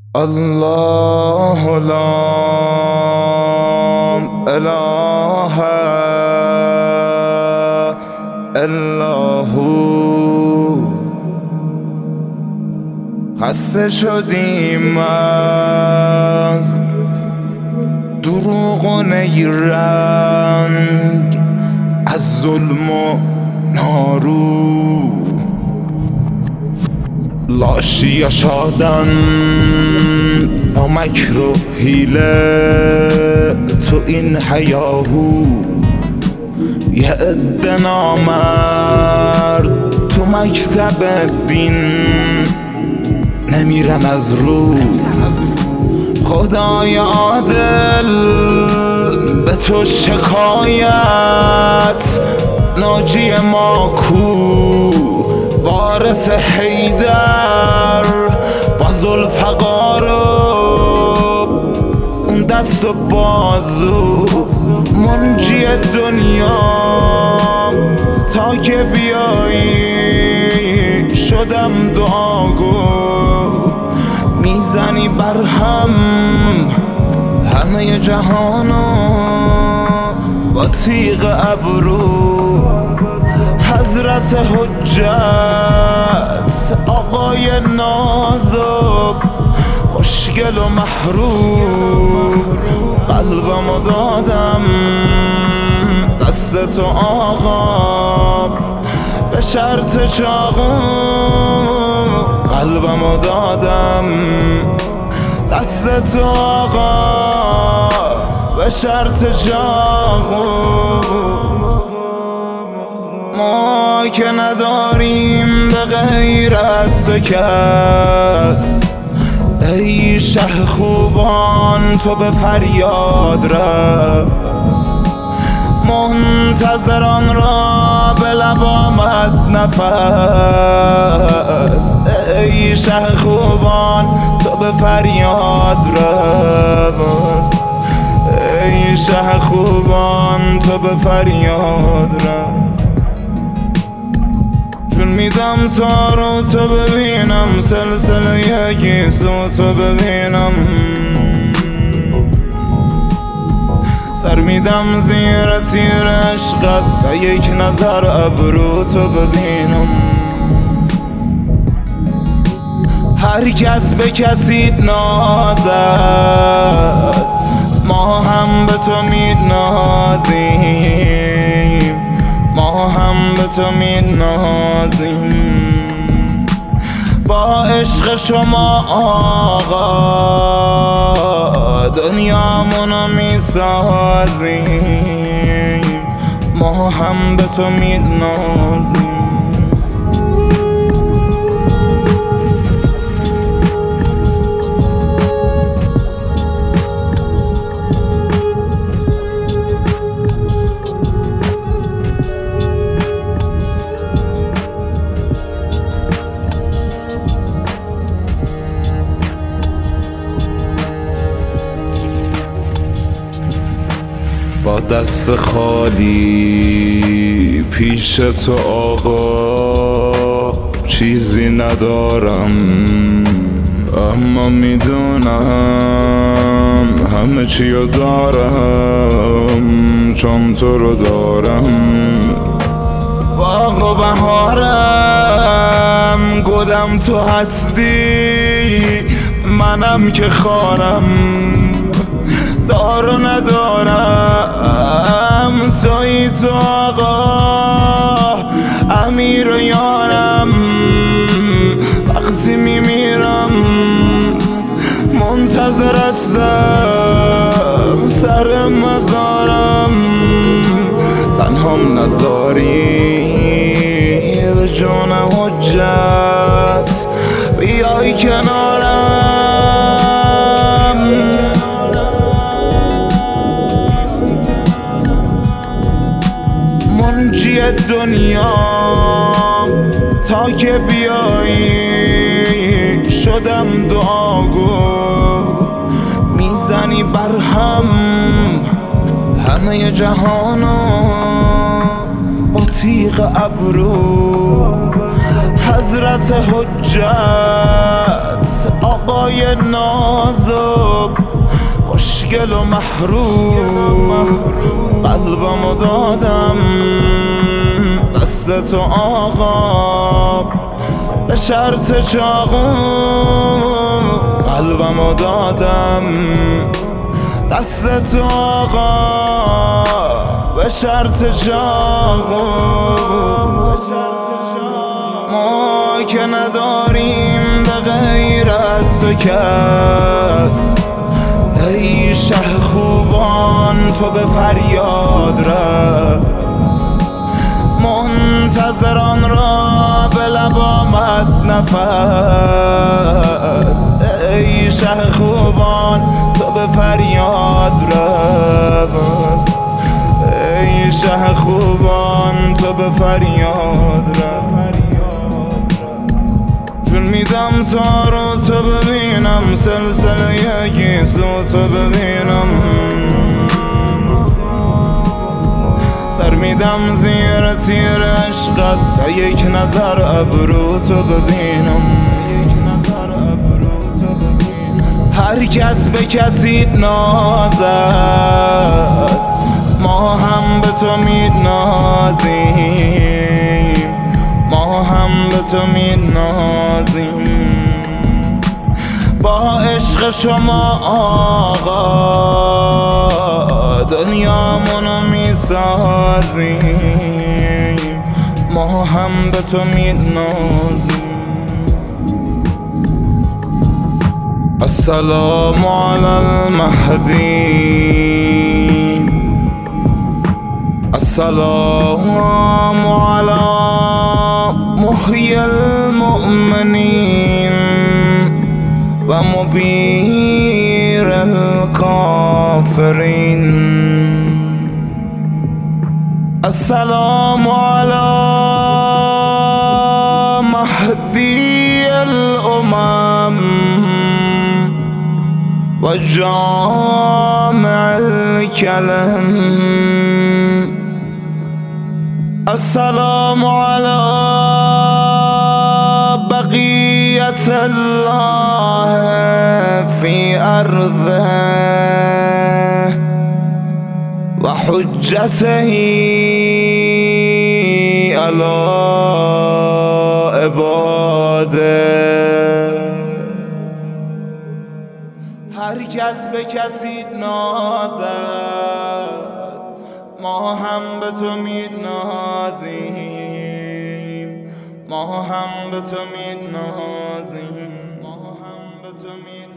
الله لا اله الا هو. خسته شدیم از دروغ و نیرنگ، از ظلم و نارو. لاشی شادن با مکر و حیله تو این هیاهو. یه عده نامرد تو مکتب دین نمیرن از رو. خدای عادل به تو شکایت، ناجی ما کو؟ وارث حیدر با ذوالفقار و اون دست و بازو. منجی دنیا تا که بیایی شدم دعاگو. میزنی برهم همه جهانو با تیغ ابرو. حضرت حجت آقای نازب خوشگل و محروم. قلبمو دادم دست تو آقا به شرط چاقو. قلبمو دادم دست تو آقا به شرط چاقو. ما که نداریم به غیر از تو کس، ای شه خوبان تو به فریاد رس. منتظران را به لب آمد نفس، ای شه خوبان تو به فریاد رس. ای شه خوبان تو به فریاد رس. چون میدم تارو تو ببینم، سلسله گیسو تو ببینم. سر میدم زیر تیر عشقت تا یک نظر ابرو تو ببینم. هر کس به کسی نازد، ما هم به تو می‌نازیم. ما هم به تو می‌نازیم. با عشق شما آقا دنیامونو میسازیم. ما هم به تو می‌نازیم. با دست خالی پیش تو آقا چیزی ندارم، اما میدونم همه چیو دارم چون تو رو دارم. باغ و بهارم گلم تو هستی، منم که خارم دار و ندارم. تویی تو آقا امیر و یارم. وقتی میمیرم منتظر هستم سر مزارم. تنهام نذاری به جان حجت بیای کنارم. منجی دنیا تا که بیایی شدم دعاگو. میزنی برهم همه جهانو با تیغ ابرو. حضرت حجت آقا های نازک خوشگل و محروم قلبمو دادم دست تو آقا به شرط چاقو قلبمو دادم دست تو آقا به شرط چاقو ما که نداریم به غیر از تو کس ای شه خوبان تو به فریاد رس منتظران را به لب آمد نفس ای شه خوبان تو به فریاد رس ای شه خوبان تو به فریاد رس جون میدم تا رو تو ببینم سلسله گیسلو تو ببینم سر میدم زیر تیر عشقت تا یک نظر ابرو تو ببینم هر کس به کسی نازد ما هم به تو می‌نازیم ما هم به تو می‌نازیم با عشق شما آقا دنیامونو میسازیم ما هم به تو می‌نازیم السلام علی المهدی السلام علی محیی المؤمنین و مبیر الکافرین السلام علی مهدی الامم و جامع الکلم السلام علی بقیت الله فی ارضه و حجته علی عباده هر کس به کسی نازد ما هم به تو می‌نازیم ما هم به تو می‌نازیم ما هم به تو می‌نازیم